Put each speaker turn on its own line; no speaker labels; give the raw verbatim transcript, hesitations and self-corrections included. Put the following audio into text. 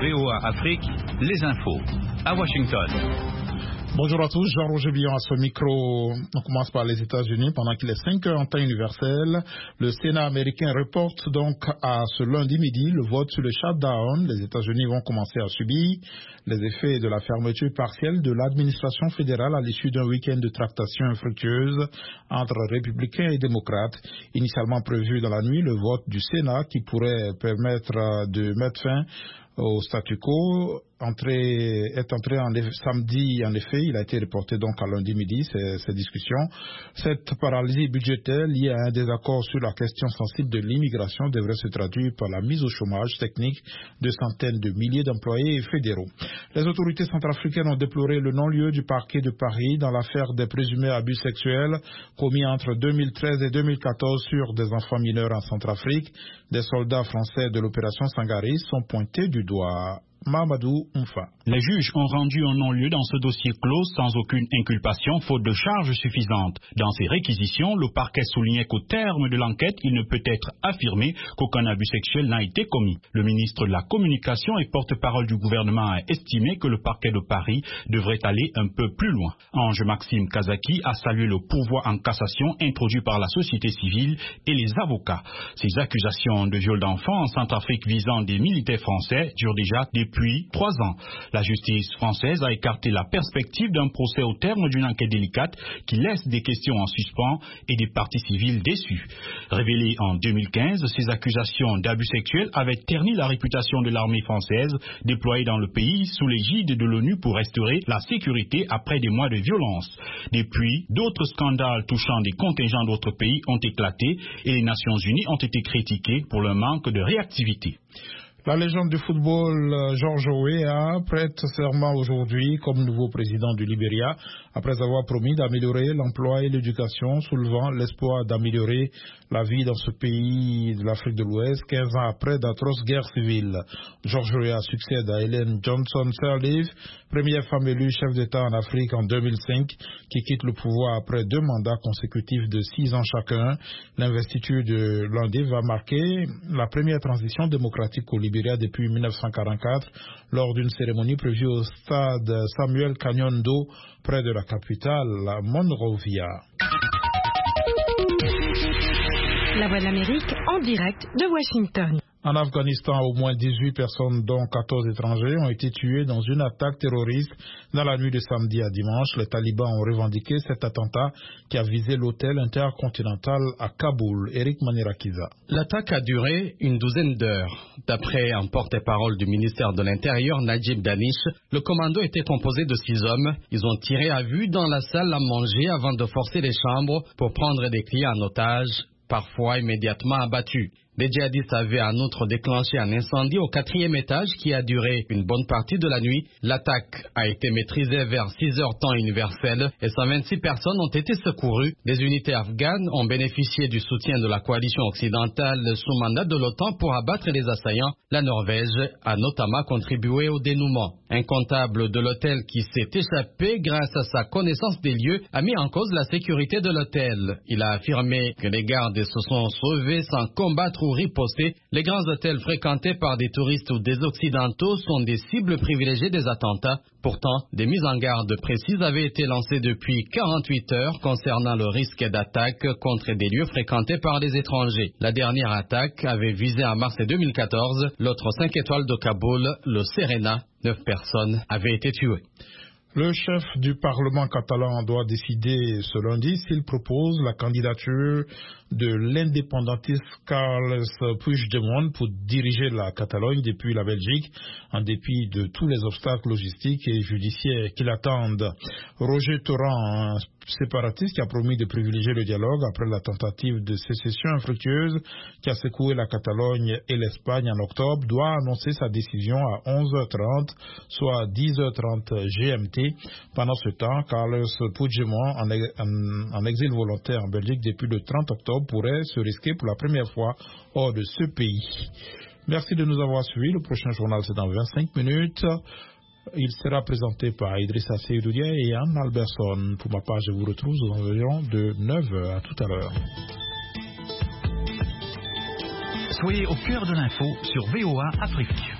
V O A Afrique, les infos. À Washington.
Bonjour à tous, Jean-Roger Billon à ce micro. On commence par les États-Unis. Pendant qu'il est cinq heures en temps universel, le Sénat américain reporte donc à ce lundi midi le vote sur le shutdown. Les États-Unis vont commencer à subir les effets de la fermeture partielle de l'administration fédérale à l'issue d'un week-end de tractations infructueuses entre républicains et démocrates. Initialement prévu dans la nuit, le vote du Sénat qui pourrait permettre de mettre fin au statu quo entré, est entré en effet, samedi, en effet, il a été reporté donc à lundi midi, ces, ces discussions. Cette paralysie budgétaire liée à un désaccord sur la question sensible de l'immigration devrait se traduire par la mise au chômage technique de centaines de milliers d'employés fédéraux. Les autorités centrafricaines ont déploré le non-lieu du parquet de Paris dans l'affaire des présumés abus sexuels commis entre deux mille treize et deux mille quatorze sur des enfants mineurs en Centrafrique. Des soldats français de l'opération Sangaris sont pointés du doigt. Mamadou Mfa.
Les juges ont rendu un non-lieu dans ce dossier clos sans aucune inculpation, faute de charges suffisantes. Dans ses réquisitions, le parquet soulignait qu'au terme de l'enquête, il ne peut être affirmé qu'aucun abus sexuel n'a été commis. Le ministre de la Communication et porte-parole du gouvernement a estimé que le parquet de Paris devrait aller un peu plus loin. Ange-Maxime Kazaki a salué le pourvoi en cassation introduit par la société civile et les avocats. Ces accusations de viol d'enfants en Centrafrique visant des militaires français durent déjà depuis Depuis trois ans. La justice française a écarté la perspective d'un procès au terme d'une enquête délicate qui laisse des questions en suspens et des parties civiles déçues. Révélées en deux mille quinze, ces accusations d'abus sexuels avaient terni la réputation de l'armée française déployée dans le pays sous l'égide de l'ONU pour restaurer la sécurité après des mois de violence. Depuis, d'autres scandales touchant des contingents d'autres pays ont éclaté et les Nations Unies ont été critiquées pour leur manque de réactivité.
La légende du football, George Weah, prête serment aujourd'hui comme nouveau président du Libéria, après avoir promis d'améliorer l'emploi et l'éducation, soulevant l'espoir d'améliorer la vie dans ce pays de l'Afrique de l'Ouest, quinze ans après d'atroces guerres civiles. George Weah succède à Ellen Johnson Sirleaf, première femme élue chef d'État en Afrique en deux mille cinq, qui quitte le pouvoir après deux mandats consécutifs de six ans chacun. L'investiture de l'un d'eux va marquer la première transition démocratique au Libéria depuis mille neuf cent quarante-quatre, lors d'une cérémonie prévue au stade Samuel Kanyondo, près de la capitale, Monrovia.
La Voix de l'Amérique en direct de Washington.
En Afghanistan, au moins dix-huit personnes, dont quatorze étrangers, ont été tuées dans une attaque terroriste dans la nuit de samedi à dimanche. Les talibans ont revendiqué cet attentat qui a visé l'hôtel intercontinental à Kaboul. Eric Manirakiza.
L'attaque a duré une douzaine d'heures. D'après un porte-parole du ministère de l'Intérieur, Najib Danish, le commando était composé de six hommes. Ils ont tiré à vue dans la salle à manger avant de forcer les chambres pour prendre des clients en otage, parfois immédiatement abattus. Les djihadistes avaient en outre déclenché un incendie au quatrième étage qui a duré une bonne partie de la nuit. L'attaque a été maîtrisée vers six heures temps universel et cent vingt-six personnes ont été secourues. Les unités afghanes ont bénéficié du soutien de la coalition occidentale sous mandat de l'OTAN pour abattre les assaillants. La Norvège a notamment contribué au dénouement. Un comptable de l'hôtel qui s'est échappé grâce à sa connaissance des lieux a mis en cause la sécurité de l'hôtel. Il a affirmé que les gardes se sont sauvés sans combattre ou riposter. Les grands hôtels fréquentés par des touristes ou des occidentaux sont des cibles privilégiées des attentats. Pourtant, des mises en garde précises avaient été lancées depuis quarante-huit heures concernant le risque d'attaque contre des lieux fréquentés par des étrangers. La dernière attaque avait visé en mars deux mille quatorze l'autre cinq étoiles de Kaboul, le Serena. Neuf personnes avaient été tuées.
Le chef du Parlement catalan doit décider ce lundi s'il propose la candidature de l'indépendantiste Carles Puigdemont pour diriger la Catalogne depuis la Belgique, en dépit de tous les obstacles logistiques et judiciaires qui l'attendent. Roger Torrent, un séparatiste qui a promis de privilégier le dialogue après la tentative de sécession infructueuse qui a secoué la Catalogne et l'Espagne en octobre, doit annoncer sa décision à onze heures trente, soit dix heures trente G M T. Pendant ce temps, Carles Puigdemont, en, en, en exil volontaire en Belgique depuis le trente octobre, pourrait se risquer pour la première fois hors de ce pays. Merci de nous avoir suivis. Le prochain journal, c'est dans vingt-cinq minutes. Il sera présenté par Idrissa Seydoudia et Yann Alberson. Pour ma part, je vous retrouve aux environs de neuf heures. À tout à l'heure.
Soyez au cœur de l'info sur V O A Afrique.